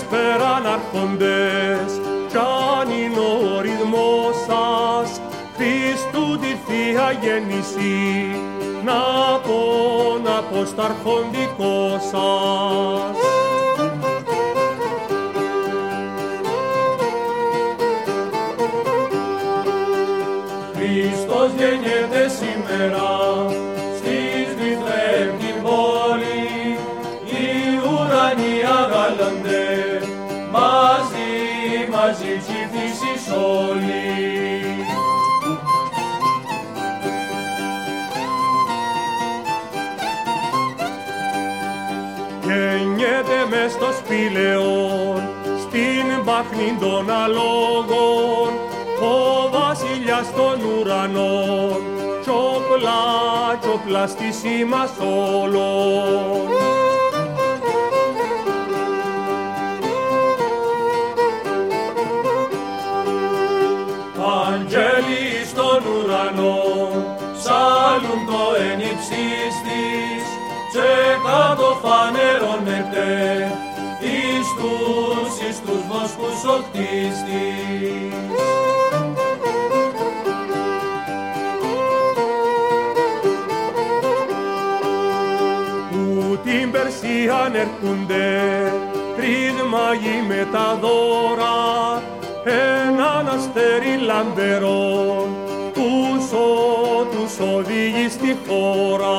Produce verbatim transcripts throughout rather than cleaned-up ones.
πέραν άρχοντες, κι αν είναι ο ρυθμός σας, Χριστού τη Θεία Γέννηση, να πω, να πω στ' αρχοντικό σας. Χριστός γεννιέται σήμερα, στις Βηθλεέμ την πόλη, οι ουρανοί αγάλανται, μαζί, μαζί ψηφίσεις όλοι. Γεννιέται μες στο σπήλαιον, στην πάχνη των αλόγων, ο βασιλιάς των ουρανών, κι όπλα, κι όπλα στη σήμας όλων. Αγγέλοι στον ουρανό, ψάλλουν το εν υψής της, και κάτω φανερώνεται, εις τους, εις τους βοσκούς ο κτίστης. Που την Περσίαν ερχούνται, τρεις μάγοι με τα δώρα, έναν αστέρι λαμπερό, τους, ο, τους οδηγεί στη χώρα.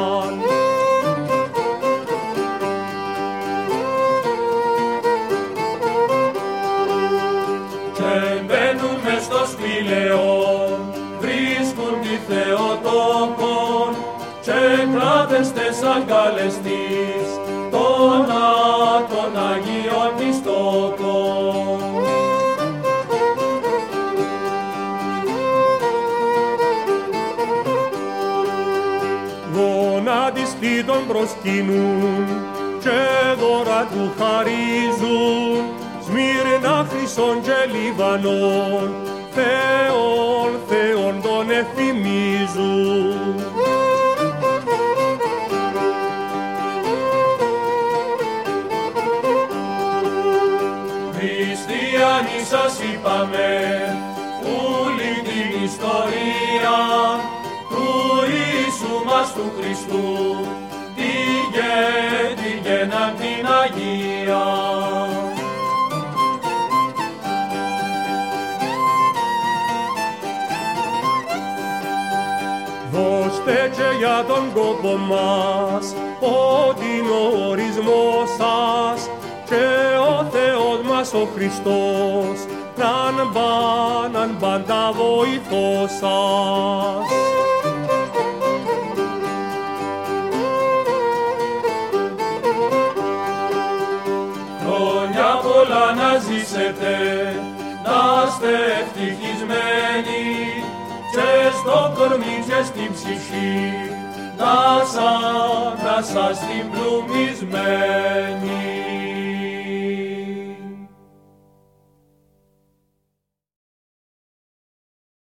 Στο σπήλαιο βρίσκουν τη Θεοτόκον, και κράτες τες αγκάλες της, των, των Αγίων μυστόκων. Γονάτιστοι τον προσκυνούν, και δώρα του χαρίζουν, Σμύρνα, Χρυσόν και Λιβανόν, Θεόν, Θεόν τον εφημίζουν. Χριστιανοί σας είπαμε, όλη την ιστορία του Ιησού μας του Χριστού, τη γε, τη γέναν την Αγία. Δώστε και για τον κόπο μας, ότι είναι ο ορισμός σας, και ο Θεός μας ο Χριστός, ναν παν, ναν πάντα βοηθός σας. Χρόνια πολλά να ζήσετε, να είστε ευτυχισμένοι, και στο κορμί και στην ψυχή, να σας, να σας την πλουμισμένη.